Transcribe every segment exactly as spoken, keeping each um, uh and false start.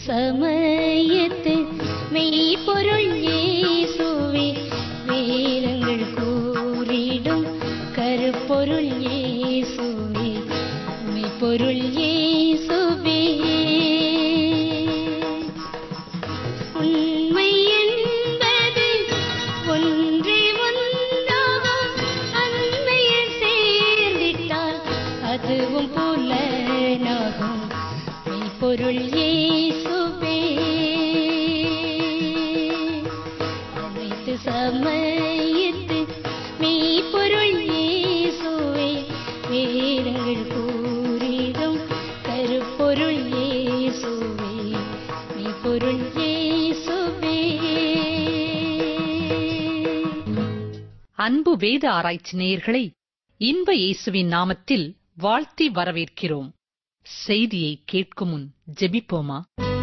சமயத்து மெய்ப்பொருள் இயேசுவே, வேதங்கள் கூறிடும் கருப்பொருள் இயேசுவே, மெய்ப்பொருள் இயேசுவே. உண்மை என்பது ஒன்றே ஒன்றாகும், அண்மையில் சேர்ந்திட்டால் அதுவும் புலனாகும், மெய்ப்பொருள் இயேசுவே. அனைத்து சமயத்து மெய்ப்பொருள் இயேசுவே, வேதங்கள் கூறிடும் கருப்பொருள் இயேசுவே, மெய்ப்பொருள் இயேசுவே. அன்பு வேத ஆராய்ச்சி நேயர்களை இன்ப இயேசுவின் நாமத்தில் வாழ்த்தி வரவேற்கிறோம். செய்தியை கேட்கும் முன் ஜெபிப்போமா?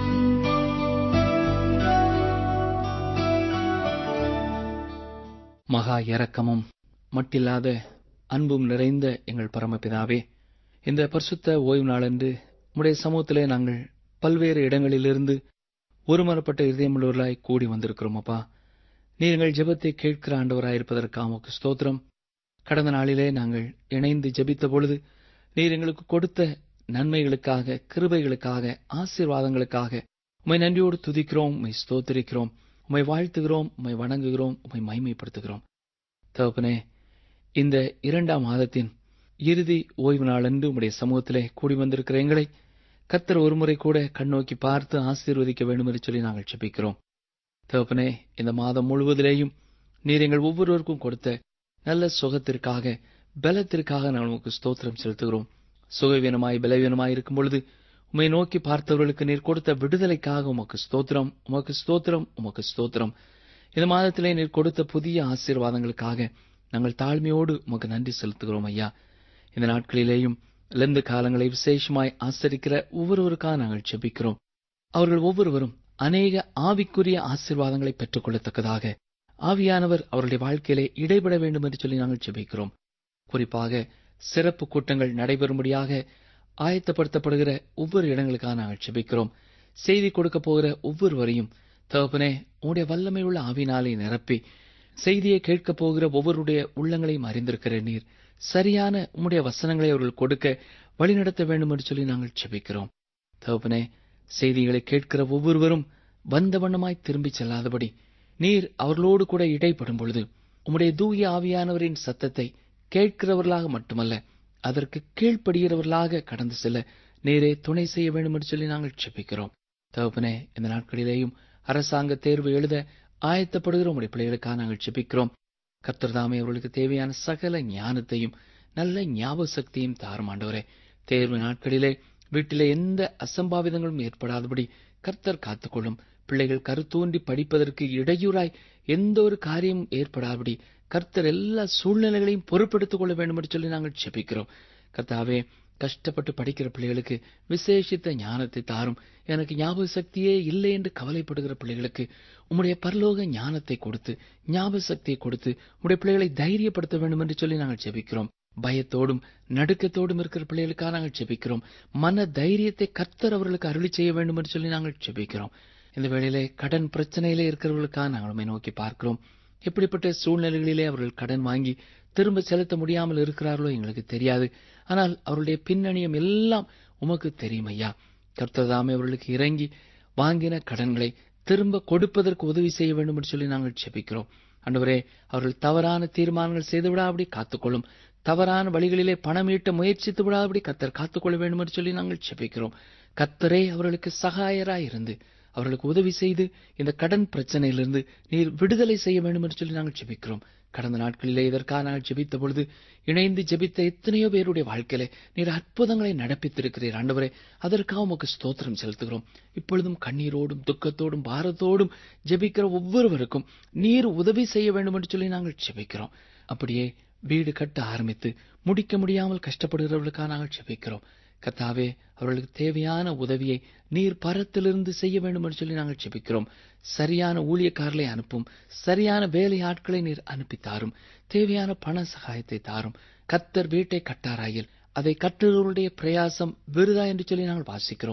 மகா இரக்கமும் மட்டில்லாத அன்பும் நிறைந்த எங்கள் பரமபிதாவே, இந்த பரிசுத்த ஓய்வு நாளன்று உம்முடைய சமூகத்திலே நாங்கள் பல்வேறு இடங்களிலிருந்து ஒருமனப்பட்ட இதயமுள்ளவர்களாய் கூடி வந்திருக்கிறோம். அப்பா, நீர் எங்கள் ஜெபத்தை கேட்கிற ஆண்டவராயிருப்பதற்காக உமக்கு ஸ்தோத்திரம். கடந்த நாளிலே நாங்கள் இணைந்து ஜெபித்த பொழுது நீர் எங்களுக்கு கொடுத்த நன்மைகளுக்காக, கிருபைகளுக்காக, ஆசீர்வாதங்களுக்காக உம்மை நன்றியோடு துதிக்கிறோம், உம்மை ஸ்தோத்திரிக்கிறோம், உம்மை வாழ்த்துகிறோம், உம்மை வணங்குகிறோம், உம்மை மகிமைப்படுத்துகிறோம். தகப்பனே, இந்த இரண்டாம் மாதத்தின் இறுதி ஓய்வு நாளன்று உம்முடைய சமூகத்திலே கூடி வந்திருக்கிற எங்களை கர்த்தர் ஒருமுறை கூட கண்ணோக்கி பார்த்து ஆசீர்வதிக்க வேண்டும் என்று சொல்லி நாங்கள் ஜெபிக்கிறோம். தகப்பனே, இந்த மாதம் முழுவதிலேயும் நீர் எங்கள் ஒவ்வொருவருக்கும் கொடுத்த நல்ல சுகத்திற்காக, பலத்திற்காக நாங்கள் உமக்கு ஸ்தோத்திரம் செலுத்துகிறோம். சுகவீனமாய் பலவீனமாய் இருக்கும் பொழுது உம்மை நோக்கி பார்த்தவர்களுக்கு நீர் கொடுத்த விடுதலைக்காக உமக்கு ஸ்தோத்திரம், உமக்கு ஸ்தோத்திரம், உமக்கு ஸ்தோத்திரம். இந்த மாதத்திலே நீர் கொடுத்த புதிய ஆசீர்வாதங்களுக்காக நாங்கள் தாழ்மையோடு உமக்கு நன்றி செலுத்துகிறோம். ஐயா, இந்த நாட்களிலேயும் லெந்து காலங்களை விசேஷமாய் ஆசரிக்கிற ஒவ்வொருவருக்காக நாங்கள் ஜெபிக்கிறோம். அவர்கள் ஒவ்வொருவரும் அநேக ஆவிக்குரிய ஆசீர்வாதங்களை பெற்றுக் கொள்ளத்தக்கதாக ஆவியானவர் அவருடைய வாழ்க்கையிலே இடைபட வேண்டும் என்று சொல்லி நாங்கள் ஜெபிக்கிறோம். குறிப்பாக சிறப்பு கூட்டங்கள் நடைபெறும்படியாக ஆயத்தப்படுத்தப்படுகிற ஒவ்வொரு இடங்களுக்காக நாங்கள் ஜெபிக்கிறோம். செய்தி கொடுக்க போகிற ஒவ்வொருவரையும் தகப்பனே உம்முடைய வல்லமை உள்ள ஆவினாலே நிரப்பி, செய்தியை கேட்கப் போகிற ஒவ்வொருடைய உள்ளங்களையும் அறிந்திருக்கிற நீர் சரியான உம்முடைய வசனங்களை அவர்கள் கொடுக்க வழிநடத்த வேண்டும் என்று சொல்லி நாங்கள் ஜெபிக்கிறோம். தகப்பனே, செய்திகளை கேட்கிற ஒவ்வொருவரும் வந்த வண்ணமாய் திரும்பிச் செல்லாதபடி நீர் அவர்களோடு கூட இடைப்படும் பொழுது உம்முடைய தூய ஆவியானவரின் சத்தத்தை கேட்கிறவர்களாக மட்டுமல்ல, அதற்கு கீழ்ப்படுகிறவர்களாக கடந்து செல்ல நீரே துணை செய்ய வேண்டும் என்று சொல்லி நாங்கள் ஜெபிக்கிறோம். தகப்பனே, இந்த நாட்களிலேயும் அரசாங்க தேர்வு எழுத ஆயத்தப்படுகிற உம்முடைய பிள்ளைகளுக்காக நாங்கள் ஜெபிக்கிறோம். கர்த்தர் தாமே அவர்களுக்கு தேவையான சகல ஞானத்தையும் நல்ல ஞாபக சக்தியும் தாரும் ஆண்டவரே. தேர்வு நாட்களிலே வீட்டிலே எந்த அசம்பாவிதங்களும் ஏற்படாதபடி கர்த்தர் காத்துக்கொள்ளும். பிள்ளைகள் கருத்தூன்றி படிப்பதற்கு இடையூறாய் எந்த ஒரு காரியமும் ஏற்படாதபடி கர்த்தர் எல்லா சூழ்நிலைகளையும் பொறுப்பெடுத்துக் கொள்ள வேண்டும் என்று சொல்லி நாங்கள் ஜெபிக்கிறோம். கர்த்தாவே, கஷ்டப்பட்டு படிக்கிற பிள்ளைகளுக்கு விசேஷித்த ஞானத்தை தாரும். எனக்கு ஞாபக சக்தியே இல்லை என்று கவலைப்படுகிற பிள்ளைகளுக்கு உம்முடைய பரலோக ஞானத்தை கொடுத்து, ஞாபக சக்தியை கொடுத்து உம்முடைய பிள்ளைகளை தைரியப்படுத்த வேண்டும் என்று சொல்லி நாங்கள் ஜெபிக்கிறோம். பயத்தோடும் நடுக்கத்தோடும் இருக்கிற பிள்ளைகளுக்காக நாங்கள் ஜெபிக்கிறோம். மன தைரியத்தை கர்த்தர் அவர்களுக்கு அருளி செய்ய வேண்டும் என்று சொல்லி நாங்கள் ஜெபிக்கிறோம். இந்த வேளையிலே கடன் பிரச்சனையிலே இருக்கிறவர்களுக்காக நாங்கள் உம்மை நோக்கி பார்க்கிறோம். எப்படிப்பட்ட சூழ்நிலைகளிலே அவர்கள் கடன் வாங்கி திரும்ப செலுத்த முடியாமல் இருக்கிறார்களோ எங்களுக்கு தெரியாது. ஆனால் அவருடைய பின்னணியம் எல்லாம் உமக்கு தெரியும் ஐயா. கர்த்தர் தாமே அவர்களுக்கு இறங்கி வாங்கின கடன்களை திரும்ப கொடுப்பதற்கு உதவி செய்ய வேண்டும் என்று சொல்லி நாங்கள் ஜெபிக்கிறோம். ஆண்டவரே, அவர்கள் தவறான தீர்மானங்கள் செய்து விடாதபடி காத்துக்கொள்ளும். தவறான வழிகளிலே பணம் ஈட்ட முயற்சித்து விடாதபடி கர்த்தர் காத்துக்கொள்ள வேண்டும் என்று சொல்லி நாங்கள் ஜெபிக்கிறோம். கர்த்தரே அவர்களுக்கு சகாயராய் இருந்து அவர்களுக்கு உதவி செய்து இந்த கடன் பிரச்சனையிலிருந்து நீர் விடுதலை செய்ய வேண்டும் என்று சொல்லி நாங்கள் ஜெபிக்கிறோம். கடந்த நாட்களிலே இதற்காக நாங்கள் ஜெபித்த பொழுது இணைந்து ஜெபித்த எத்தனையோ பேருடைய வாழ்க்கையிலே நீர் அற்புதங்களை நடப்பித்திருக்கிறீர். ஆண்டவரே, அதற்காக உமக்கு ஸ்தோத்திரம் செலுத்துகிறோம். இப்பொழுதும் கண்ணீரோடும் துக்கத்தோடும் பாரத்தோடும் ஜெபிக்கிற ஒவ்வொருவருக்கும் நீர் உதவி செய்ய வேண்டும் என்று சொல்லி நாங்கள் ஜெபிக்கிறோம். அப்படியே வீடு கட்ட ஆரம்பித்து முடிக்க முடியாமல் கஷ்டப்படுகிறவர்களுக்காக நாங்கள் ஜெபிக்கிறோம். கர்த்தாவே, அவர்களுக்கு தேவையான உதவியை நீர் பரத்திலிருந்து செய்ய வேண்டும் என்று சொல்லி நாங்கள் ஜெபிக்கிறோம். சரியான ஊழியக்காரர்களை அனுப்பும், சரியான வேலை ஆட்களை நீர் அனுப்பித்தாரும், தேவையான பண சகாயத்தை தாரும். கர்த்தர் வீட்டை கட்டாராயில் அதை கட்டுறவருடைய பிரயாசம் விருதா என்று சொல்லி நாங்கள் வாசிக்கிறோம்.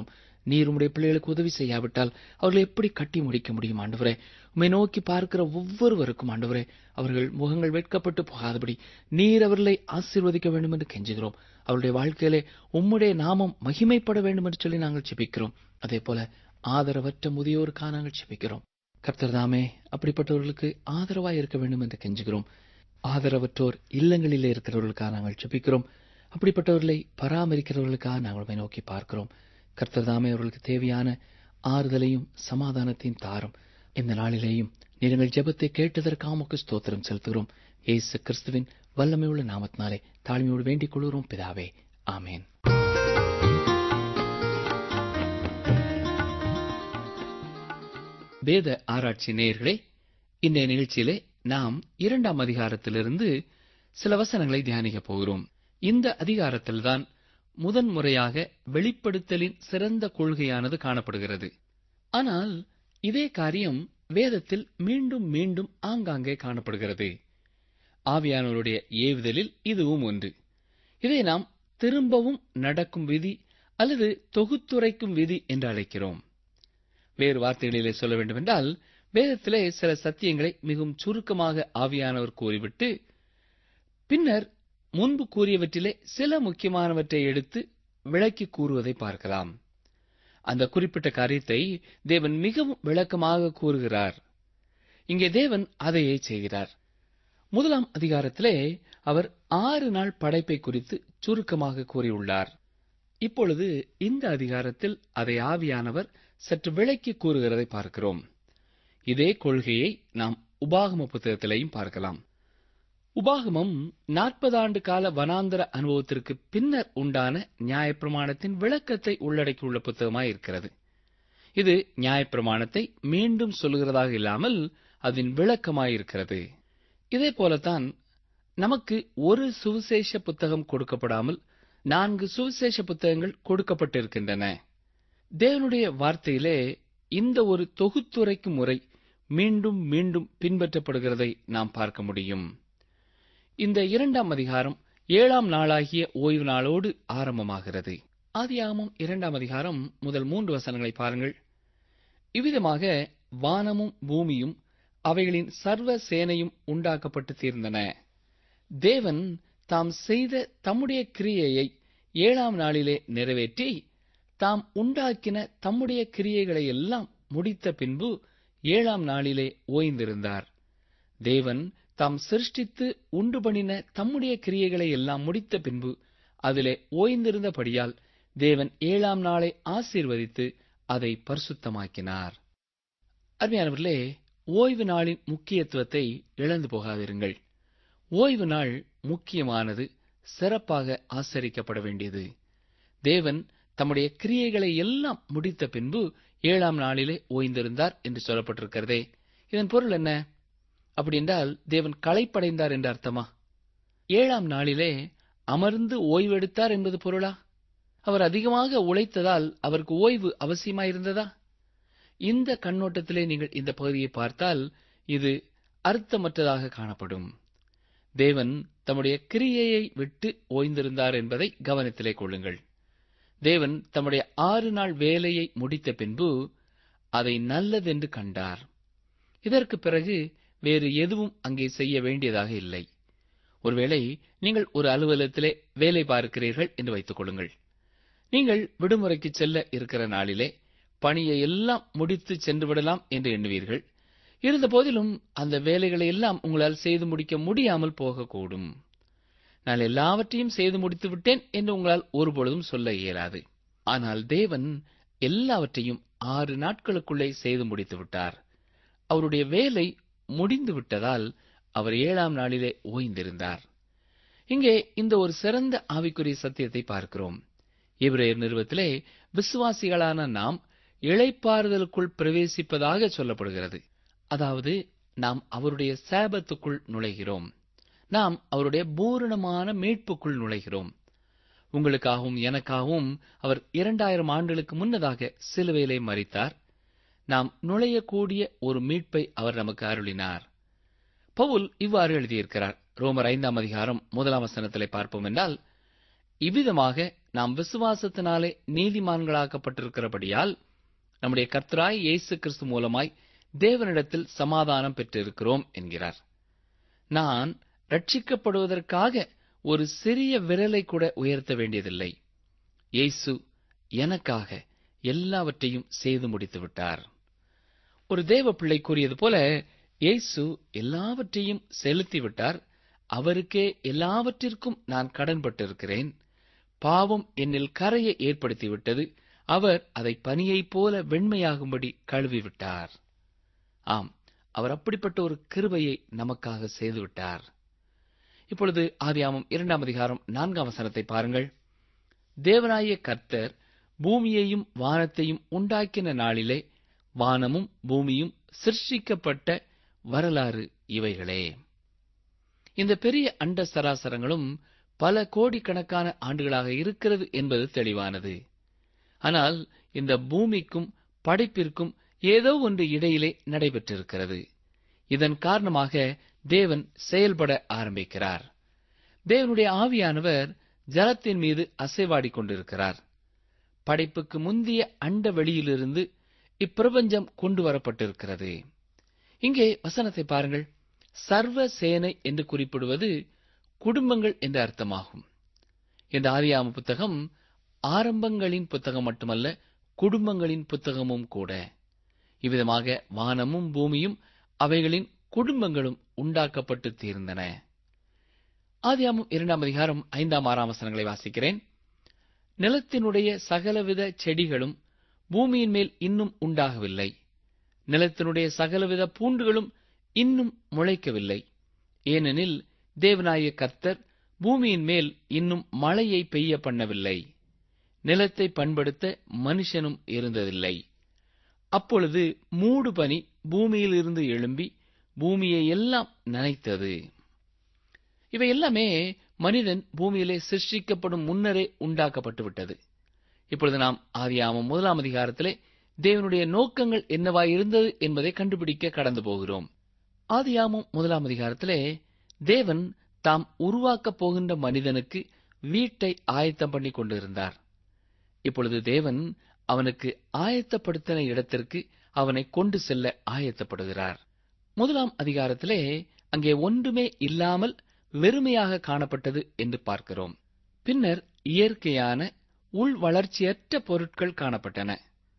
நீர் உம்முடைய பிள்ளைகளுக்கு உதவி செய்யாவிட்டால் அவர்களை எப்படி கட்டி முடிக்க முடியும் ஆண்டவரே? உம்மை நோக்கி பார்க்கிற ஒவ்வொருவருக்கும் ஆண்டவரே, அவர்கள் முகங்கள் வெட்கப்பட்டு போகாதபடி நீர் அவர்களை ஆசீர்வதிக்க வேண்டும் என்று கெஞ்சுகிறோம். அவருடைய வாழ்க்கையிலே உம்முடைய நாமம் மகிமைப்பட வேண்டும் என்று சொல்லி நாங்கள் ஜெபிக்கிறோம். அதே போல ஆதரவற்ற முதியோருக்காக நாங்கள் ஜெபிக்கிறோம். கர்த்தர் தாமே அப்படிப்பட்டவர்களுக்கு ஆதரவாய் இருக்க வேண்டும் என்று கெஞ்சுகிறோம். ஆதரவற்றோர் இல்லங்களிலே இருக்கிறவர்களுக்காக நாங்கள் ஜெபிக்கிறோம். அப்படிப்பட்டவர்களை பராமரிக்கிறவர்களுக்காக நாங்கள் உம்மை நோக்கி பார்க்கிறோம். கர்த்தர் தாமே அவர்களுக்கு தேவையான ஆறுதலையும் சமாதானத்தையும் தாரும். இந்த நாளிலேயும் நீங்கள் ஜெபத்தை கேட்டதற்காக உமக்கு ஸ்தோத்திரம் செலுத்துகிறோம். இயேசு கிறிஸ்துவின் வல்லமையுள்ள நாமத்தினாலே தாழ்மையோடு வேண்டிக் கொள்கிறோம் பிதாவே, ஆமேன். வேத ஆராய்ச்சி நேயர்களே, இன்றைய நிகழ்ச்சியிலே நாம் இரண்டாம் அதிகாரத்திலிருந்து சில வசனங்களை தியானிக்கப் போகிறோம். இந்த அதிகாரத்தில்தான் முதன் முறையாக வெளிப்படுத்தலின் சிறந்த கொள்கையானது காணப்படுகிறது. ஆனால் இதே காரியம் வேதத்தில் மீண்டும் மீண்டும் ஆங்காங்கே காணப்படுகிறது. ஆவியானவருடைய ஏவுதலில் இதுவும் ஒன்று. இதை நாம் திரும்பவும் நடக்கும் விதி அல்லது தொகுத்துரைக்கும் விதி என்று அழைக்கிறோம். வேறு வார்த்தைகளிலே சொல்ல வேண்டுமென்றால், வேதத்திலே சில சத்தியங்களை மிகவும் சுருக்கமாக ஆவியானவர் கூறிவிட்டு பின்னர் முன்பு கூறியவற்றிலே சில முக்கியமானவற்றை எடுத்து விளக்கி கூறுவதை பார்க்கலாம். அந்த குறிப்பிட்ட காரியத்தை தேவன் மிகவும் விளக்கமாக கூறுகிறார். இங்கே தேவன் அதையே செய்கிறார். முதலாம் அதிகாரத்திலே அவர் ஆறு நாள் படைப்பை குறித்து சுருக்கமாக கூறியுள்ளார். இப்பொழுது இந்த அதிகாரத்தில் அதை ஆவியானவர் சற்று விளக்கி கூறுகிறதை பார்க்கிறோம். இதே கொள்கையை நாம் உபாகம புத்தகத்திலேயும் பார்க்கலாம். உபாகமம் நாற்பது ஆண்டு கால வனாந்தர அனுபவத்திற்கு பின்னர் உண்டான நியாயப்பிரமாணத்தின் விளக்கத்தை உள்ளடக்கியுள்ள புத்தகமாயிருக்கிறது. இது நியாயப்பிரமாணத்தை மீண்டும் சொல்லுகிறதாக இல்லாமல் அதன் விளக்கமாயிருக்கிறது. இதே போலத்தான் நமக்கு ஒரு சுவிசேஷ புத்தகம் கொடுக்கப்படாமல் நான்கு சுவிசேஷ புத்தகங்கள் கொடுக்கப்பட்டிருக்கின்றன. தேவனுடைய வார்த்தையிலே இந்த ஒரு தொகுத்துரைக்கும் முறை மீண்டும் மீண்டும் பின்பற்றப்படுகிறதை நாம் பார்க்க முடியும். இந்த இரண்டாம் அதிகாரம் ஏழாம் நாளாகிய ஓய்வு நாளோடு ஆரம்பமாகிறது. ஆதியாகமம் இரண்டாம் அதிகாரம் முதல் மூன்று வசனங்களை பாருங்கள். இவ்விதமாக வானமும் பூமியும் அவைகளின் சர்வ சேனையும் உண்டாக்கப்பட்டு தீர்ந்தன. தேவன் தாம் செய்த தம்முடைய கிரியையை ஏழாம் நாளிலே நிறைவேற்றி தாம் உண்டாக்கின தம்முடைய கிரியைகளை எல்லாம் முடித்த பின்பு ஏழாம் நாளிலே ஓய்ந்திருந்தார். தேவன் தாம் சிருஷ்டித்து உண்டு பண்ணின தம்முடைய கிரியைகளை எல்லாம் முடித்த பின்பு அதிலே ஓய்ந்திருந்தபடியால் தேவன் ஏழாம் நாளை ஆசீர்வதித்து அதை பரிசுத்தமாக்கினார். அருமையானவர்களே, ஓய்வு நாளின் முக்கியத்துவத்தை இழந்து போகாதிருங்கள். ஓய்வு நாள் முக்கியமானது, சிறப்பாக ஆசரிக்கப்பட வேண்டியது. தேவன் தம்முடைய கிரியைகளை எல்லாம் முடித்த பின்பு ஏழாம் நாளிலே ஓய்ந்திருந்தார் என்று சொல்லப்பட்டிருக்கிறதே, இதன் பொருள் என்ன? அப்படி என்றால் தேவன் களைப்படைந்தார் என்ற அர்த்தமா? ஏழாம் நாளிலே அமர்ந்து ஓய்வெடுத்தார் என்பது பொருளா? அவர் அதிகமாக உழைத்ததால் அவருக்கு ஓய்வு அவசியமாயிருந்ததா? இந்த கண்ணோட்டத்திலே நீங்கள் இந்த பகுதியை பார்த்தால் இது அர்த்தமற்றதாக காணப்படும். தேவன் தம்முடைய கிரியையை விட்டு ஓய்ந்திருந்தார் என்பதை கவனத்திலே கொள்ளுங்கள். தேவன் தம்முடைய ஆறு நாள் வேலையை முடித்த பின்பு அதை நல்லதென்று கண்டார். இதற்கு பிறகு வேறு எதுவும் அங்கே செய்ய வேண்டியதாக இல்லை. ஒருவேளை நீங்கள் ஒரு அலுவலகத்திலே வேலை பார்க்கிறீர்கள் என்று வைத்துக் கொள்ளுங்கள். நீங்கள் விடுமுறைக்கு செல்ல இருக்கிற நாளிலே பணியை எல்லாம் முடித்து சென்று விடலாம் என்று எண்ணுவீர்கள். இருந்த போதிலும் அந்த வேலைகளை எல்லாம் உங்களால் செய்து முடிக்க முடியாமல் போகக்கூடும். நான் எல்லாவற்றையும் செய்து முடித்து விட்டேன் என்று உங்களால் ஒருபொழுதும் சொல்ல இயலாது. ஆனால் தேவன் எல்லாவற்றையும் ஆறு நாட்களுக்குள்ளே செய்து முடித்து விட்டார். அவருடைய வேலை முடிந்து விட்டதால் அவர் ஏழாம் நாளிலே ஓய்ந்திருந்தார். இங்கே இந்த ஒரு சிறந்த ஆவிக்குரிய சத்தியத்தை பார்க்கிறோம். எபிரேயர் நிருபத்திலே விசுவாசிகளான நாம் இளைப்பாறுதலுக்குள் பிரவேசிப்பதாக சொல்லப்படுகிறது. அதாவது நாம் அவருடைய சாபத்துக்குள் நுழைகிறோம். நாம் அவருடைய பூரணமான மீட்புக்குள் நுழைகிறோம். உங்களுக்காகவும் எனக்காகவும் அவர் இரண்டாயிரம் ஆண்டுகளுக்கு முன்னதாக சிலுவையிலே மரித்தார். நாம் நுழையக்கூடிய ஒரு மீட்பை அவர் நமக்கு அருளினார். பவுல் இவ்வாறு எழுதியிருக்கிறார். ரோமர் ஐந்தாம் அதிகாரம் முதலாம் வசனத்திலே பார்ப்போம் என்றால், இவ்விதமாக நாம் விசுவாசத்தினாலே நீதிமான்களாக்கப்பட்டிருக்கிறபடியால் நம்முடைய கர்த்தராய் இயேசு கிறிஸ்து மூலமாய் தேவனிடத்தில் சமாதானம் பெற்றிருக்கிறோம் என்கிறார். நான் ரட்சிக்கப்படுவதற்காக ஒரு சிறிய விரலை கூட உயர்த்த வேண்டியதில்லை. இயேசு எனக்காக எல்லாவற்றையும் செய்து முடித்து விட்டார். ஒரு தேவ பிள்ளை கூறியது போல, இயேசு எல்லாவற்றையும் செலுத்திவிட்டார். அவருக்கே எல்லாவற்றிற்கும் நான் கடன்பட்டிருக்கிறேன். பாவம் என்னில் கரையை ஏற்படுத்திவிட்டது. அவர் அதை பனியைப் போல வெண்மையாகும்படி கழுவிவிட்டார். ஆம், அவர் அப்படிப்பட்ட ஒரு கிருபையை நமக்காக செய்துவிட்டார். இப்பொழுது ஆதியாகமம் இரண்டாம் அதிகாரம் நான்காம் வசனத்தை பாருங்கள். தேவனாகிய கர்த்தர் பூமியையும் வானத்தையும் உண்டாக்கின நாளிலே வானமும் பூமியும் சிருஷ்டிக்கப்பட்ட வரலாறு இவைகளே. இந்த பெரிய அண்ட சராசரங்களும் பல கோடிக்கணக்கான ஆண்டுகளாக இருக்கிறது என்பது தெளிவானது. ஆனால் இந்த பூமிக்கும் படைப்பிற்கும் ஏதோ ஒன்று இடையிலே நடைபெற்றிருக்கிறது. இதன் காரணமாக தேவன் செயல்பட ஆரம்பிக்கிறார். தேவனுடைய ஆவியானவர் ஜலத்தின் மீது அசைவாடிக் கொண்டிருக்கிறார். படைப்புக்கு முந்திய அண்ட வெளியிலிருந்து இப்பிரபஞ்சம் கொண்டு வரப்பட்டிருக்கிறது. இங்கே வசனத்தை பாருங்கள். சர்வ சேனை என்று குறிப்பிடுவது குடும்பங்கள் என்ற அர்த்தமாகும். இந்த ஆதியாகம புத்தகம் ஆரம்பங்களின் புத்தகம் மட்டுமல்ல, குடும்பங்களின் புத்தகமும் கூட. இவ்விதமாக வானமும் பூமியும் அவைகளின் குடும்பங்களும் உண்டாக்கப்பட்டு தீர்ந்தன. ஆதியாகமம் இரண்டாம் அதிகாரம் ஐந்தாம் ஆறாம் வசனங்களை வாசிக்கிறேன். நிலத்தினுடைய சகலவித செடிகளும் பூமியின் மேல் இன்னும் உண்டாகவில்லை. நிலத்தினுடைய சகலவித பூண்டுகளும் இன்னும் முளைக்கவில்லை. ஏனெனில் தேவனாகிய கர்த்தர் பூமியின் மேல் இன்னும் மழையை பெய்ய பண்ணவில்லை. நிலத்தை பண்படுத்த மனுஷனும் இருந்ததில்லை. அப்பொழுது மூடு பனி பூமியிலிருந்து எழும்பி பூமியை எல்லாம் நனைத்தது. இவை எல்லாமே மனிதன் பூமியிலே சிருஷ்டிக்கப்படும் முன்னரே உண்டாக்கப்பட்டு விட்டது. இப்பொழுது நாம் ஆதியாகமம் முதலாம் அதிகாரத்திலே தேவனுடைய நோக்கங்கள் என்னவாயிருந்தது என்பதை கண்டுபிடிக்க கடந்து போகிறோம். ஆதியாகமம் முதலாம் அதிகாரத்திலே தேவன் தாம் உருவாக்கப் போகின்ற மனிதனுக்கு வீட்டை ஆயத்தம் பண்ணி கொண்டிருந்தார். இப்பொழுது தேவன் அவனுக்கு ஆயத்தப்படுத்தின இடத்திற்கு அவனை கொண்டு செல்ல ஆயத்தப்படுகிறார். முதலாம் அதிகாரத்திலே அங்கே ஒன்றுமே இல்லாமல் வெறுமையாக காணப்பட்டது என்று பார்க்கிறோம். பின்னர் இயற்கையான உள் வளர்ச்சியற்ற பொருட்கள் காணப்பட்டன.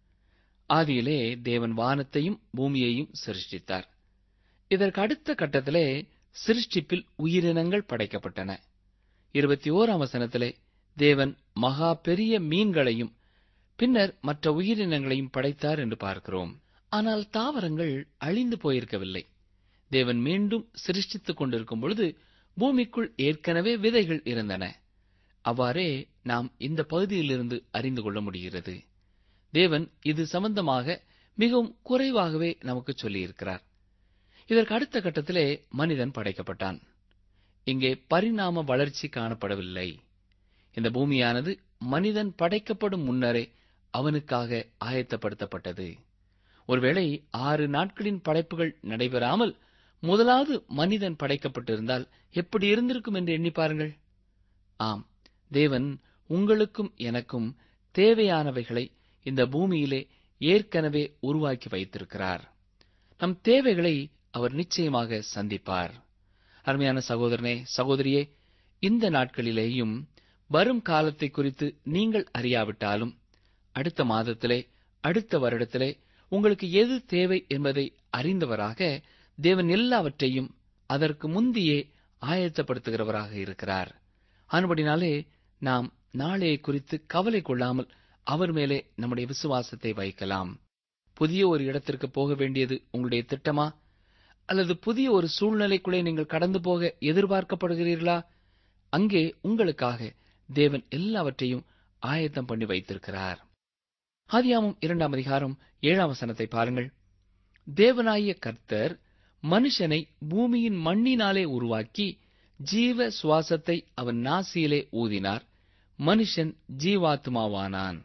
ஆதியிலே தேவன் வானத்தையும் பூமியையும் சிருஷ்டித்தார். இதற்கு அடுத்த கட்டத்திலே சிருஷ்டிப்பில் உயிரினங்கள் படைக்கப்பட்டன. இருபத்தி ஓராம் வசனத்திலே தேவன் மகா பெரிய மீன்களையும் பின்னர் மற்ற உயிரினங்களையும் படைத்தார் என்று பார்க்கிறோம். ஆனால் தாவரங்கள் அழிந்து போயிருக்கவில்லை. தேவன் மீண்டும் சிருஷ்டித்துக் கொண்டிருக்கும் பொழுது பூமிக்குள் ஏற்கனவே விதைகள் இருந்தன. அவ்வாறே நாம் இந்த பகுதியிலிருந்து அறிந்து கொள்ள முடிகிறது. தேவன் இது சம்பந்தமாக மிகவும் குறைவாகவே நமக்கு சொல்லியிருக்கிறார். இதற்கு அடுத்த கட்டத்திலே மனிதன் படைக்கப்பட்டான். இங்கே பரிணாம வளர்ச்சி காணப்படவில்லை. இந்த பூமியானது மனிதன் படைக்கப்படும் முன்னரே அவனுக்காக ஆயத்தப்படுத்தப்பட்டது. ஒருவேளை ஆறு நாட்களின் படைப்புகள் நடைபெறாமல் முதலாவது மனிதன் படைக்கப்பட்டிருந்தால் எப்படி இருந்திருக்கும் என்று எண்ணி பாருங்கள். ஆம், தேவன் உங்களுக்கும் எனக்கும் தேவையானவைகளை இந்த பூமியிலே ஏற்கனவே உருவாக்கி வைத்திருக்கிறார். நம் தேவைகளை அவர் நிச்சயமாக சந்திப்பார். அருமையான சகோதரனே, சகோதரியே, இந்த நாட்களிலேயும் வரும் காலத்தை குறித்து நீங்கள் அறியாவிட்டாலும் அடுத்த மாதத்திலே, அடுத்த வருடத்திலே உங்களுக்கு எது தேவை என்பதை அறிந்தவராக தேவன் எல்லாவற்றையும் அதற்கு முந்தியே ஆயத்தப்படுத்துகிறவராக இருக்கிறார். ஆனபடினாலே நாம் நாளையை குறித்து கவலை கொள்ளாமல் அவர் மேலே நம்முடைய விசுவாசத்தை வைக்கலாம். புதிய ஒரு இடத்திற்கு போக வேண்டியது உங்களுடைய திட்டமா? அல்லது புதிய ஒரு சூழ்நிலைக்குள்ளே நீங்கள் கடந்து போக எதிர்பார்க்கப்படுகிறீர்களா? அங்கே உங்களுக்காக தேவன் எல்லாவற்றையும் ஆயத்தம் பண்ணி வைத்திருக்கிறார். ஆதியாகமம் இரண்டாம் அதிகாரம் ஏழாம் வசனத்தை பாருங்கள். தேவனாகிய கர்த்தர் மனுஷனை பூமியின் மண்ணினாலே உருவாக்கி ஜீவ சுவாசத்தை அவன் நாசியிலே ஊதினார். மனுஷன் ஜீவாத்மாவானான்.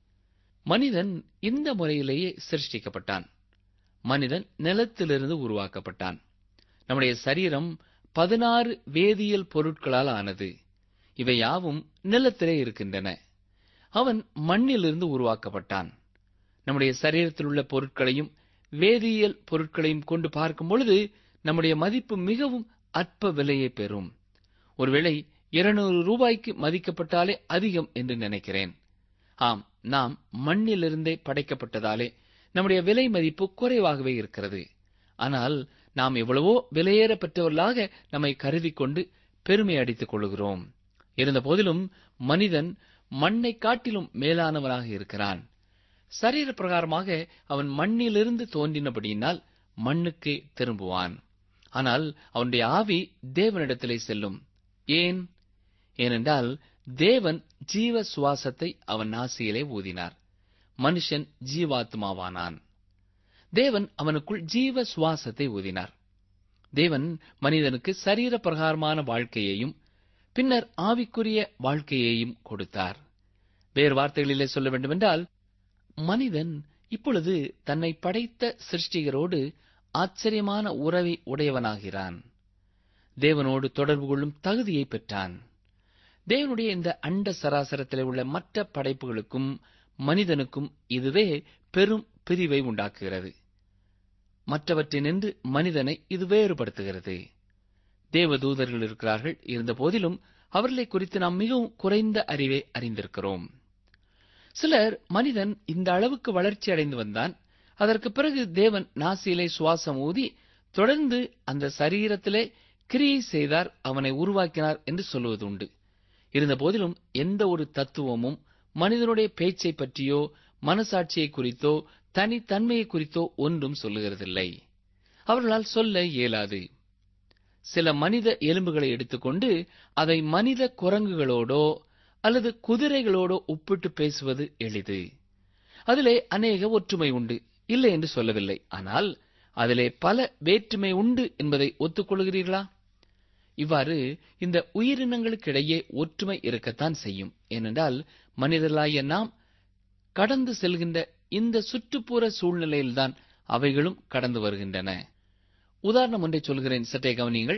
மனிதன் இந்த முறையிலேயே சிருஷ்டிக்கப்பட்டான். மனிதன் நிலத்திலிருந்து உருவாக்கப்பட்டான். நம்முடைய சரீரம் பதினாறு வேதியியல் பொருட்களால் ஆனது. இவை யாவும் நிலத்திலே இருக்கின்றன. அவன் மண்ணிலிருந்து உருவாக்கப்பட்டான். நம்முடைய சரீரத்தில் உள்ள பொருட்களையும் வேதியியல் பொருட்களையும் கொண்டு பார்க்கும் பொழுது நம்முடைய மதிப்பு மிகவும் அற்ப விலையை பெறும். ஒருவேளை இருநூறு ரூபாய்க்கு மதிக்கப்பட்டாலே அதிகம் என்று நினைக்கிறேன். ஆம், நாம் மண்ணிலிருந்தே படைக்கப்பட்டதாலே நம்முடைய விலை மதிப்பு குறைவாகவே இருக்கிறது. ஆனால் நாம் எவ்வளவோ விலையேற பெற்றவர்களாக நம்மை கருதி கொண்டு பெருமை அடித்துக் கொள்கிறோம். இருந்த போதிலும் மனிதன் மண்ணை காட்டிலும் மேலானவனாக இருக்கிறான். சரீர பிரகாரமாக அவன் மண்ணிலிருந்து தோன்றினபடியினால் மண்ணுக்கே திரும்புவான். ஆனால் அவனுடைய ஆவி தேவனிடத்திலே செல்லும். ஏன்? ஏனென்றால் தேவன் ஜீவ சுவாசத்தை அவன் நாசியிலே ஊதினார். மனுஷன் ஜீவாத்மாவானான். தேவன் அவனுக்குள் ஜீவ சுவாசத்தை ஊதினார். தேவன் மனிதனுக்கு சரீர பிரகாரமான வாழ்க்கையையும் பின்னர் ஆவிக்குரிய வாழ்க்கையையும் கொடுத்தார். வேறு வார்த்தைகளிலே சொல்ல வேண்டுமென்றால், மனிதன் இப்பொழுது தன்னை படைத்த சிருஷ்டிகரோடு ஆச்சரியமான உறவை உடையவனாகிறான். தேவனோடு தொடர்பு கொள்ளும் தகுதியை பெற்றான். தேவனுடைய இந்த அண்ட சராசரத்திலே உள்ள மற்ற படைப்புகளுக்கும் மனிதனுக்கும் இதுவே பெரும் பிரிவை உண்டாக்குகிறது. மற்றவற்றினின்று மனிதனை இது வேறுபடுத்துகிறது. தேவதூதர்கள் இருக்கிறார்கள். இருந்த போதிலும் அவர்களை குறித்து நாம் மிகவும் குறைந்த அறிவை அறிந்திருக்கிறோம். சிலர் மனிதன் இந்த அளவுக்கு வளர்ச்சி அடைந்து வந்தான், அதற்கு பிறகு தேவன் நாசியிலே சுவாசம் ஊதி தொடர்ந்து அந்த சரீரத்திலே கிரியை செய்தார், அவனை உருவாக்கினார் என்று சொல்லுவது உண்டு. இருந்த போதிலும் எந்த ஒரு தத்துவமும் மனிதனுடைய பேச்சை பற்றியோ மனசாட்சியை குறித்தோ தனித்தன்மையை குறித்தோ ஒன்றும் சொல்லுகிறதில்லை. அவர்களால் சொல்ல இயலாது. சில மனித எலும்புகளை எடுத்துக்கொண்டு அதை மனித குரங்குகளோடோ அல்லது குதிரைகளோடோ ஒப்பிட்டு பேசுவது எளிது. அதிலே அநேக ஒற்றுமை உண்டு, இல்லை என்று சொல்லவில்லை. ஆனால் அதிலே பல வேற்றுமை உண்டு என்பதை ஒத்துக்கொள்கிறீர்களா? இவ்வாறு இந்த உயிரினங்களுக்கிடையே ஒற்றுமை இருக்கத்தான் செய்யும். ஏனென்றால் மனிதர்களாகிய நாம் கடந்து செல்கின்ற இந்த சுற்றுப்புற சூழ்நிலையில்தான் அவைகளும் கடந்து வருகின்றன. உதாரணம் ஒன்றை சொல்கிறேன், சற்றே கவனியுங்கள்.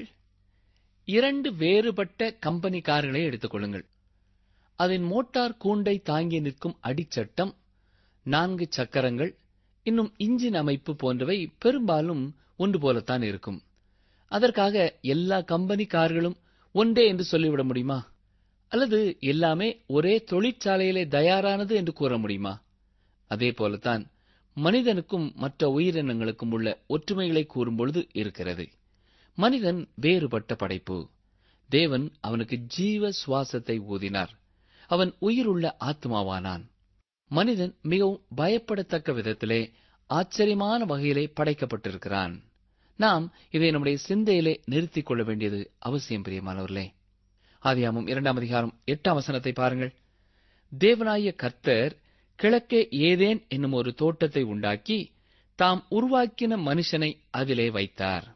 இரண்டு வேறுபட்ட கம்பெனி கார்களை எடுத்துக் கொள்ளுங்கள். அதன் மோட்டார் கூண்டை தாங்கி நிற்கும் அடிச்சட்டம், நான்கு சக்கரங்கள், இன்னும் இன்ஜின் அமைப்பு போன்றவை பெரும்பாலும் ஒன்று போலத்தான் இருக்கும். அதற்காக எல்லா கம்பெனி கார்களும் ஒன்றே என்று சொல்லிவிட முடியுமா? அல்லது எல்லாமே ஒரே தொழிற்சாலையிலே தயாரானது என்று கூற முடியுமா? அதே போலத்தான் மனிதனுக்கும் மற்ற உயிரினங்களுக்கும் உள்ள ஒற்றுமைகளை கூறும்பொழுது இருக்கிறது. மனிதன் வேறுபட்ட படைப்பு. தேவன் அவனுக்கு ஜீவ சுவாசத்தை ஊதினார். அவன் உயிருள்ள ஆத்மாவானான். மனிதன் மிகவும் பயப்படத்தக்க விதத்திலே ஆச்சரியமான வகையிலே படைக்கப்பட்டிருக்கிறான். நாம் இதை நம்முடைய சிந்தையிலே நிறுத்திக் கொள்ள வேண்டியது அவசியம். பிரியமானவர்களே, ஆதியாகமம் இரண்டாம் அதிகாரம் எட்டாம் வசனத்தை பாருங்கள். தேவனாகிய கர்த்தர் கிழக்கே ஏதேன் என்னும் ஒரு தோட்டத்தை உண்டாக்கி தாம் உருவாக்கின மனுஷனை அதிலே வைத்தார்.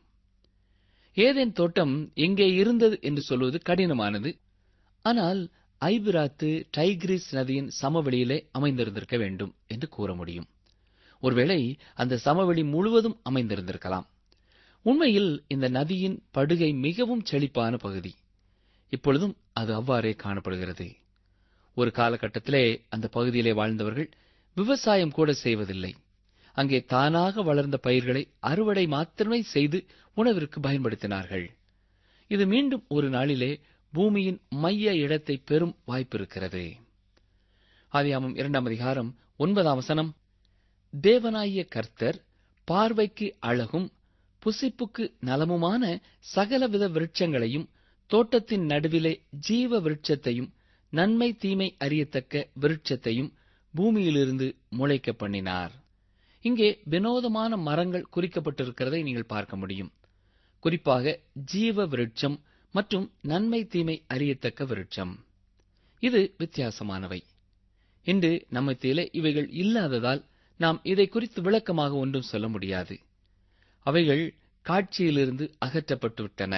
ஏதேன் தோட்டம் எங்கே இருந்தது என்று சொல்வது கடினமானது. ஆனால் ஐபிராத்து டைகிரிஸ் நதியின் சமவெளியிலே அமைந்திருந்திருக்க வேண்டும் என்று கூற முடியும். ஒருவேளை அந்த சமவெளி முழுவதும் அமைந்திருந்திருக்கலாம். உண்மையில் இந்த நதியின் படுகை மிகவும் செழிப்பான பகுதி. இப்பொழுதும் அது அவ்வாறே காணப்படுகிறது. ஒரு காலகட்டத்திலே அந்த பகுதியிலே வாழ்ந்தவர்கள் விவசாயம் கூட செய்வதில்லை. அங்கே தானாக வளர்ந்த பயிர்களை அறுவடை மாத்திரமே செய்து உணவிற்கு பயன்படுத்தினார்கள். இது மீண்டும் ஒரு நாளிலே பூமியின் மைய இடத்தை பெறும் வாய்ப்பிருக்கிறது. ஆதியாகமம் இரண்டாம் அதிகாரம் ஒன்பதாம் வசனம், தேவனாகிய கர்த்தர் பார்வைக்கு அழகும் புசிப்புக்கு நலமுமான சகலவித விருட்சங்களையும் தோட்டத்தின் நடுவிலே ஜீவ விருட்சத்தையும் நன்மை தீமை அறியத்தக்க விருட்சத்தையும் பூமியிலிருந்து முளைக்க பண்ணினார். இங்கே வினோதமான மரங்கள் குறிக்கப்பட்டிருக்கிறதை நீங்கள் பார்க்க முடியும். குறிப்பாக ஜீவ விருட்சம் மற்றும் நன்மை தீமை அறியத்தக்க விருட்சம். இது வித்தியாசமானவை. இன்று நம்மத்திலே இவைகள் இல்லாததால் நாம் இதை குறித்து விளக்கமாக ஒன்றும் சொல்ல முடியாது. அவைகள் காட்சியிலிருந்து அகற்றப்பட்டுவிட்டன.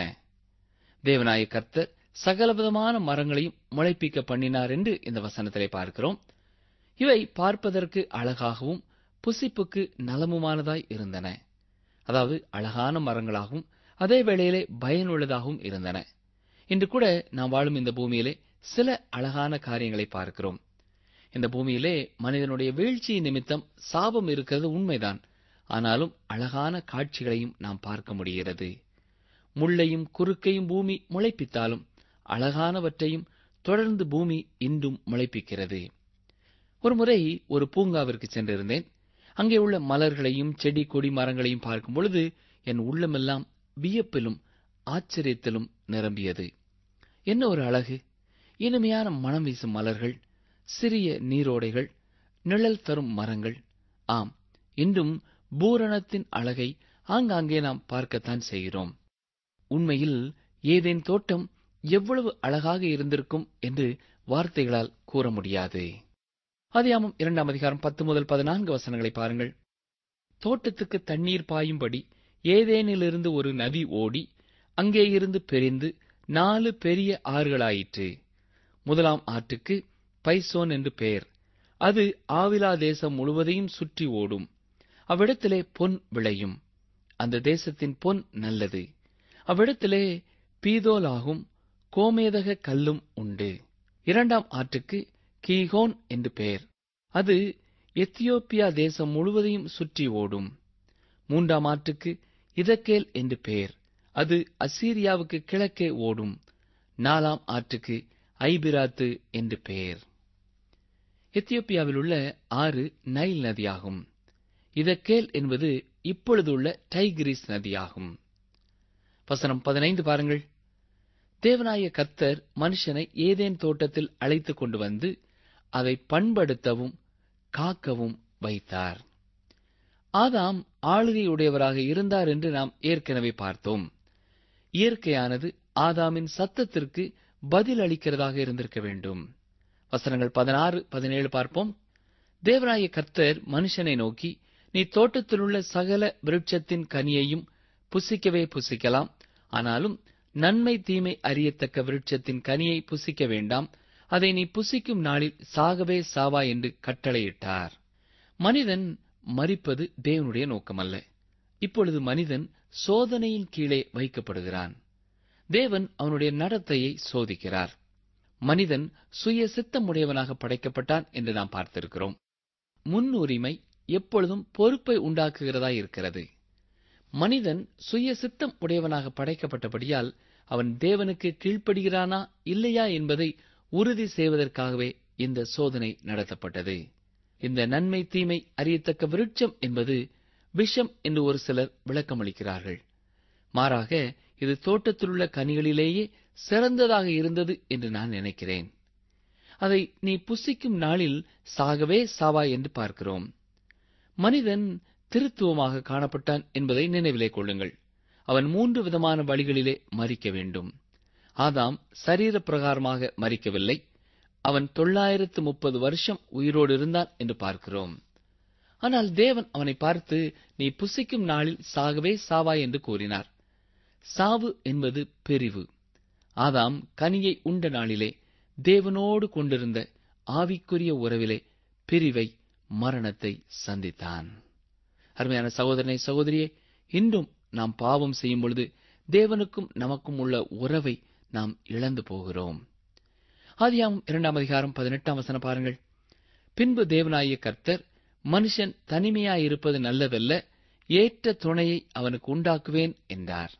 தேவனாய கர்த்தர் சகலவிதமான மரங்களையும் முளைப்பிக்க பண்ணினார் என்று இந்த வசனத்திலே பார்க்கிறோம். இவை பார்ப்பதற்கு அழகாகவும் புசிப்புக்கு நலமுமானதாய் இருந்தன. அதாவது அழகான மரங்களாகவும் அதே வேளையிலே பயனுள்ளதாகவும் இருந்தன. இன்று கூட நாம் வாழும் இந்த பூமியிலே சில அழகான காரியங்களை பார்க்கிறோம். இந்த பூமியிலே மனிதனுடைய வீழ்ச்சி நிமித்தம் சாபம் இருக்கிறது உண்மைதான். ஆனாலும் அழகான காட்சிகளையும் நாம் பார்க்க முடிகிறது. முள்ளையும் குறுக்கையும் பூமி முளைப்பித்தாலும் அழகானவற்றையும் தொடர்ந்து பூமி இன்றும் முளைப்பிக்கிறது. ஒருமுறை ஒரு பூங்காவிற்கு சென்றிருந்தேன். அங்கே உள்ள மலர்களையும் செடி கொடி மரங்களையும் பார்க்கும் பொழுது என் உள்ளமெல்லாம் வியப்பிலும் ஆச்சரியத்திலும் நிரம்பியது. என்ன ஒரு அழகு! இனிமையான மனம் வீசும் மலர்கள், சிறிய நீரோடைகள், நிழல் தரும் மரங்கள். ஆம், இன்றும் பூரணத்தின் அழகை ஆங்காங்கே நாம் பார்க்கத்தான் செய்கிறோம். உண்மையில் ஏதேன் தோட்டம் எவ்வளவு அழகாக இருந்திருக்கும் என்று வார்த்தைகளால் கூற முடியாது. ஆதியாகமம் இரண்டாம் அதிகாரம் பத்து முதல் பதினான்கு வசனங்களை பாருங்கள். தோட்டத்துக்கு தண்ணீர் பாயும்படி ஏதேனிலிருந்து ஒரு நதி ஓடி அங்கே இருந்து பிரிந்து நாலு பெரிய ஆறுகளாயிற்று. முதலாம் ஆற்றுக்கு பைசோன் என்று பெயர். அது ஆவிலா தேசம் முழுவதையும் சுற்றி ஓடும். அவ்விடத்திலே பொன் விளையும். அந்த தேசத்தின் பொன் நல்லது. அவ்விடத்திலே பீதோலாகும் கோமேதக கல்லும் உண்டு. இரண்டாம் ஆற்றுக்கு கீகோன் என்று பெயர். அது எத்தியோப்பியா தேசம் முழுவதையும் சுற்றி ஓடும். மூன்றாம் ஆற்றுக்கு இதக்கேல் என்று பெயர். அது அசீரியாவுக்கு கிழக்கே ஓடும். நாலாம் ஆற்றுக்கு ஐபிராத்து என்று பெயர். எத்தியோப்பியாவில் உள்ள ஆறு நைல் நதியாகும். இதக்கேல் என்பது இப்பொழுதுள்ள டைகிரிஸ் நதியாகும். வசனம் பதினைந்து பாருங்கள். தேவனாய கர்த்தர் மனுஷனை ஏதேன் தோட்டத்தில் அழைத்துக் கொண்டு வந்து அதை பண்படுத்தவும் காக்கவும் வைத்தார். ஆதாம் ஆளுகையுடையவராக இருந்தார் என்று நாம் ஏற்கனவே பார்த்தோம். இயற்கையானது ஆதாமின் சத்தத்திற்கு பதில் அளிக்கிறதாக இருந்திருக்க வேண்டும். வசனங்கள் பதினாறு பதினேழு பார்ப்போம். தேவனாய கர்த்தர் மனுஷனை நோக்கி, நீ தோட்டத்திலுள்ள சகல விருட்சத்தின் கனியையும் புசிக்கவே புசிக்கலாம், ஆனாலும் நன்மை தீமை அறியத்தக்க விருட்சத்தின் கனியை புசிக்க வேண்டாம், அதை நீ புசிக்கும் நாளில் சாகவே சாவா என்று கட்டளையிட்டார். மனிதன் மரிப்பது தேவனுடைய நோக்கமல்ல. இப்பொழுது மனிதன் சோதனையின் கீழே வைக்கப்படுகிறான். தேவன் அவனுடைய நடத்தையை சோதிக்கிறார். மனிதன் சுய சித்தமுடையவனாக படைக்கப்பட்டான் என்று நாம் பார்த்திருக்கிறோம். முன்னுரிமை எப்பொழுதும் பொறுப்பை உண்டாக்குகிறதா இருக்கிறது. மனிதன் சுய சித்தம் உடையவனாக படைக்கப்பட்டபடியால் அவன் தேவனுக்கு கீழ்ப்படுகிறானா இல்லையா என்பதை உறுதி செய்வதற்காகவே இந்த சோதனை நடத்தப்பட்டது. இந்த நன்மை தீமை அறியத்தக்க விருட்சம் என்பது விஷம் என்று ஒரு சிலர் விளக்கமளிக்கிறார்கள். மாறாக இது தோட்டத்திலுள்ள கனிகளிலேயே சிறந்ததாக இருந்தது என்று நான் நினைக்கிறேன். அதை நீ புசிக்கும் நாளில் சாகவே சாவா என்று பார்க்கிறோம். மனிதன் திருத்துவமாக காணப்பட்டான் என்பதை நினைவிலே கொள்ளுங்கள். அவன் மூன்று விதமான வழிகளிலே மரிக்க வேண்டும். ஆதாம் சரீர பிரகாரமாக மரிக்கவில்லை. அவன் தொள்ளாயிரத்து முப்பது வருஷம் உயிரோடு இருந்தான் என்று பார்க்கிறோம். ஆனால் தேவன் அவனை பார்த்து, நீ புசிக்கும் நாளில் சாகவே சாவா என்று கூறினார். சாவு என்பது பிரிவு. ஆதாம் கனியை உண்ட நாளிலே தேவனோடு கொண்டிருந்த ஆவிக்குரிய உறவிலே பிரிவை, மரணத்தை சந்தித்தான். அருமையான சகோதரனை சகோதரியே, இன்றும் நாம் பாவம் செய்யும் பொழுது தேவனுக்கும் நமக்கும் உள்ள உறவை நாம் இழந்து போகிறோம். ஆதியாகமம் இரண்டாம் அதிகாரம் பதினெட்டாம் வசனம் பாருங்கள். பின்பு தேவனாகிய கர்த்தர், மனுஷன் தனிமையாயிருப்பது நல்லதல்ல, ஏற்ற துணையை அவனுக்கு உண்டாக்குவேன் என்றார்.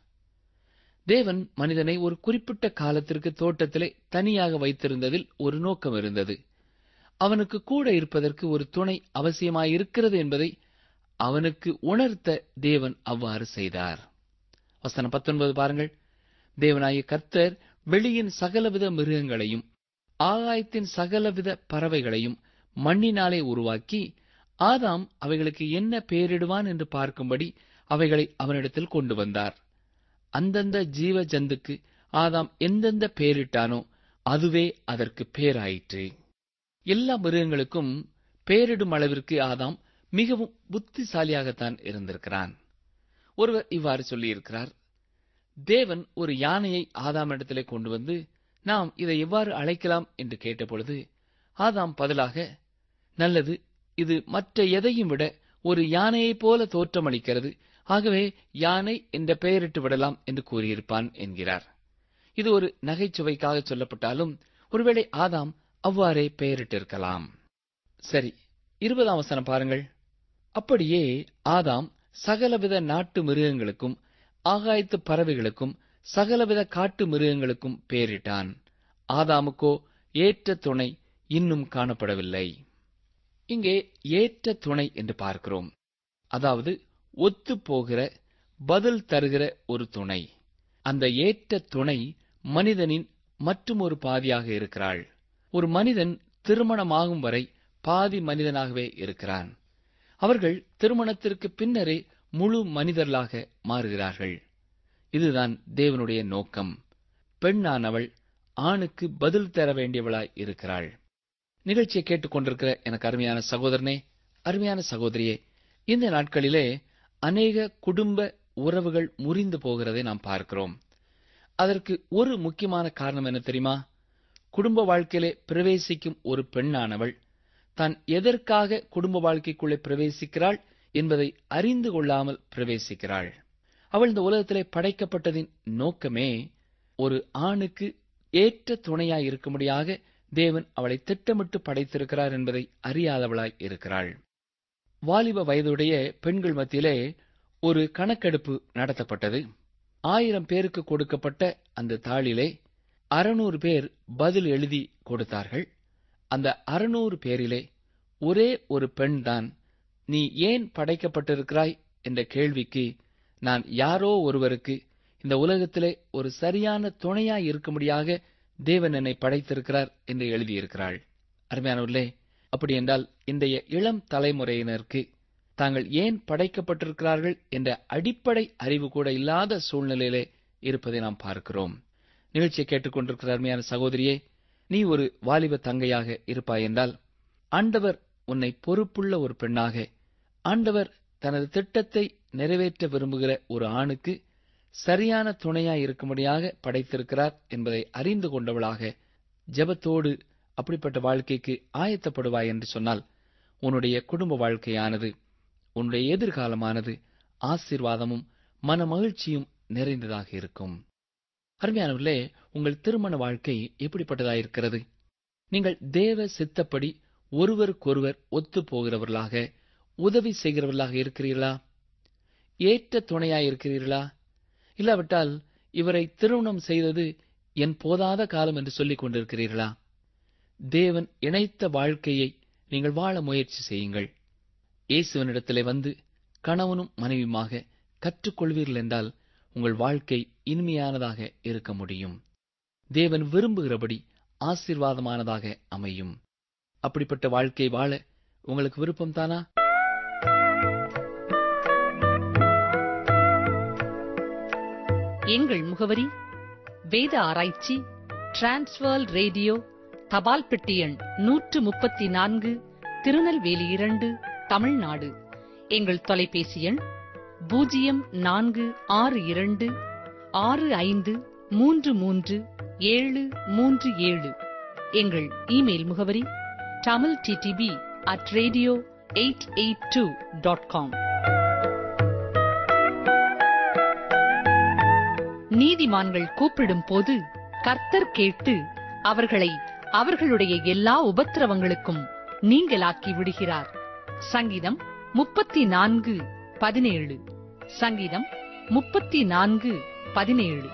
தேவன் மனிதனை ஒரு குறிப்பிட்ட காலத்திற்கு தோட்டத்திலே தனியாக வைத்திருந்ததில் ஒரு நோக்கம் இருந்தது. அவனுக்கு கூட இருப்பதற்கு ஒரு துணை அவசியமாயிருக்கிறது என்பதை அவனுக்கு உணர்த்த தேவன் அவ்வாறு செய்தார். வசனம் பத்தொன்பது பாருங்கள். தேவனாகிய கர்த்தர் வெளியின் சகலவித மிருகங்களையும் ஆகாயத்தின் சகலவித பறவைகளையும் மண்ணினாலே உருவாக்கி, ஆதாம் அவைகளுக்கு என்ன பெயரிடுவான் என்று பார்க்கும்படி அவைகளை அவனிடத்தில் கொண்டு வந்தார். அந்தந்த ஜீவ ஜந்துக்கு ஆதாம் எந்தெந்த பெயரிட்டானோ அதுவே அதற்கு பெயராயிற்று. எல்லா மிருகங்களுக்கும் பெயரிடும் அளவிற்கு ஆதாம் மிகவும் புத்திசாலியாகத்தான் இருந்திருக்கிறான். ஒருவர் இவ்வாறு சொல்லியிருக்கிறார், தேவன் ஒரு யானையை ஆதாமிடத்திலே கொண்டு வந்து, நாம் இதை எவ்வாறு அழைக்கலாம் என்று கேட்டபொழுது, ஆதாம் பதிலாக, நல்லது, இது மற்ற எதையும் விட ஒரு யானையைப் போல தோற்றமளிக்கிறது, ஆகவே யானை என்ற பெயரிட்டு விடலாம் என்று கூறியிருப்பான் என்கிறார். இது ஒரு நகைச்சுவைக்காக சொல்லப்பட்டாலும் ஒருவேளை ஆதாம் அவ்வாறே பெயரிட்டிருக்கலாம். சரி, இருபதாம் வசனம் பாருங்கள். அப்படியே ஆதாம் சகலவித நாட்டு மிருகங்களுக்கும் ஆகாயத்து பறவைகளுக்கும் சகலவித காட்டு மிருகங்களுக்கும் பெயரிட்டான். ஆதாமுக்கோ ஏற்ற துணை இன்னும் காணப்படவில்லை. இங்கே ஏற்ற துணை என்று பார்க்கிறோம். அதாவது ஒத்துப்போகிற, பதில் தருகிற ஒரு துணை. அந்த ஏற்ற துணை மனிதனின் மற்றும் ஒரு பாதியாக இருக்கிறாள். ஒரு மனிதன் திருமணமாகும் வரை பாதி மனிதனாகவே இருக்கிறான். அவர்கள் திருமணத்திற்கு பின்னரே முழு மனிதர்களாக மாறுகிறார்கள். இதுதான் தேவனுடைய நோக்கம். பெண்ணானவள் ஆணுக்கு பதில் தர வேண்டியவளாய் இருக்கிறாள். நிகழ்ச்சியை கேட்டுக்கொண்டிருக்கிற எனக்கு அருமையான சகோதரனே, அருமையான சகோதரியே, இந்த நாட்களிலே அநேக குடும்ப உறவுகள் முறிந்து போகிறதை நாம் பார்க்கிறோம். அதற்கு ஒரு முக்கியமான காரணம் என்ன தெரியுமா? குடும்ப வாழ்க்கையிலே பிரவேசிக்கும் ஒரு பெண்ணானவள் தான் எதற்காக குடும்ப வாழ்க்கைக்குள்ளே பிரவேசிக்கிறாள் என்பதை அறிந்து கொள்ளாமல் பிரவேசிக்கிறாள். அவள் இந்த உலகத்திலே படைக்கப்பட்டதின் நோக்கமே ஒரு ஆணுக்கு ஏற்ற துணையாய் இருக்கும்படியாக தேவன் அவளை திட்டமிட்டு படைத்திருக்கிறார் என்பதை அறியாதவளாய் இருக்கிறாள். வாலிப வயதுடைய பெண்கள் மத்தியிலே ஒரு கணக்கெடுப்பு நடத்தப்பட்டது. ஆயிரம் பேருக்கு கொடுக்கப்பட்ட அந்த தாளிலே அறுநூறு பேர் பதில் எழுதி கொடுத்தார்கள். அந்த அறுநூறு பேரிலே ஒரே ஒரு பெண்தான், நீ ஏன் படைக்கப்பட்டிருக்கிறாய் என்ற கேள்விக்கு, நான் யாரோ ஒருவருக்கு இந்த உலகத்திலே ஒரு சரியான துணையாய் இருக்கும்படியாக தேவன் என்னை படைத்திருக்கிறார் என்று எழுதியிருக்கிறாள். அருமையானவர்களே, அப்படி என்றால் இன்றைய இளம் தலைமுறையினருக்கு தாங்கள் ஏன் படைக்கப்பட்டிருக்கிறார்கள் என்ற அடிப்படை அறிவு கூட இல்லாத சூழ்நிலையிலே இருப்பதை நாம் பார்க்கிறோம். நிகழ்ச்சியை கேட்டுக்கொண்டிருக்கிற அருமையான சகோதரியே, நீ ஒரு வாலிப தங்கையாக இருப்பாய் என்றால், ஆண்டவர் உன்னை பொறுப்புள்ள ஒரு பெண்ணாக, ஆண்டவர் தனது திட்டத்தை நிறைவேற்ற விரும்புகிற ஒரு ஆணுக்கு சரியான துணையாய் இருக்கும்படியாக படைத்திருக்கிறார் என்பதை அறிந்து கொண்டவளாக ஜெபத்தோடு அப்படிப்பட்ட வாழ்க்கைக்கு ஆயத்தப்படுவாய் என்று சொன்னால், உன்னுடைய குடும்ப வாழ்க்கையானது, உன்னுடைய எதிர்காலமானது ஆசீர்வாதமும் மன மகிழ்ச்சியும் நிறைந்ததாக இருக்கும். அருமையானவர்களே, உங்கள் திருமண வாழ்க்கை எப்படிப்பட்டதாயிருக்கிறது? நீங்கள் தேவ சித்தப்படி ஒருவருக்கொருவர் ஒத்து போகிறவர்களாக, உதவி செய்கிறவர்களாக இருக்கிறீர்களா? ஏற்ற துணையாயிருக்கிறீர்களா? இல்லாவிட்டால் இவரை திருமணம் செய்தது என் போதாத காலம் என்று சொல்லிக் கொண்டிருக்கிறீர்களா? தேவன் இணைத்த வாழ்க்கையை நீங்கள் வாழ முயற்சி செய்யுங்கள். இயேசுவனிடத்திலே வந்து கணவனும் மனைவியுமாக கற்றுக்கொள்வீர்கள் என்றால் உங்கள் வாழ்க்கை இனிமையானதாக இருக்க முடியும். தேவன் விரும்புகிறபடி ஆசீர்வாதமானதாக அமையும். அப்படிப்பட்ட வாழ்க்கை வாழ உங்களுக்கு விருப்பம் தானா? எங்கள் முகவரி: வேத ஆராய்ச்சி, டிரான்ஸ்வர்ல்ட் ரேடியோ, தபால் பெட்டி எண் நூற்று முப்பத்தி நான்கு, திருநெல்வேலி இரண்டு, தமிழ்நாடு. எங்கள் தொலைபேசி எண் பூஜ்ஜியம் நான்கு ஆறு இரண்டு ஆறு ஐந்து மூன்று மூன்று ஏழு மூன்று ஏழு. எங்கள் இமெயில் முகவரி Tamil DTP at radio eight eight two dot com. நீதிமான்கள் கூப்பிடும் போது கர்த்தர் கேட்டு அவர்களை அவர்களுடைய எல்லா உபத்திரவங்களுக்கும் நீங்களாக்கி விடுகிறார். சங்கீதம் முப்பத்தி நான்கு பதினேழு. சங்கீதம் முப்பத்தி நான்கு பதினேழு.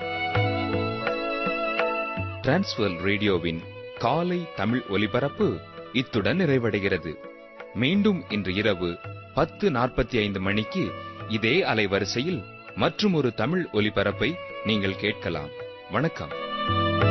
டிரான்ஸ்வர்ல்ட் ரேடியோவின் காலை தமிழ் ஒலிபரப்பு இத்துடன் நிறைவடைகிறது. மீண்டும் இன்று இரவு பத்து நாற்பத்தி ஐந்து மணிக்கு இதே அலைவரிசையில் மற்றும் ஒரு தமிழ் ஒலிபரப்பை நீங்கள் கேட்கலாம். வணக்கம்.